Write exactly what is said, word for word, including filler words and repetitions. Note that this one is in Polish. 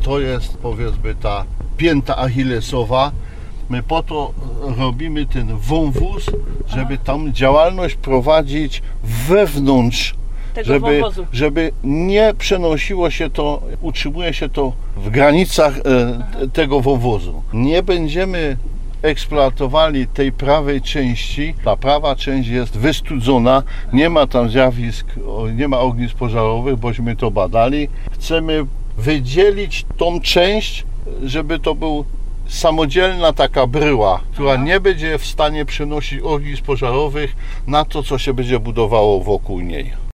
to jest, powiedzmy, ta pięta achillesowa. My po to robimy ten wąwóz, żeby tam działalność prowadzić wewnątrz, Tego żeby, wąwozu. żeby nie przenosiło się to, utrzymuje się to w granicach e, tego wąwozu. Nie będziemy eksploatowali tej prawej części. Ta prawa część jest wystudzona, nie ma tam zjawisk, nie ma ognisk pożarowych, bośmy to badali. Chcemy wydzielić tą część, żeby to był samodzielna taka bryła, która nie będzie w stanie przenosić ognisk pożarowych na to, co się będzie budowało wokół niej.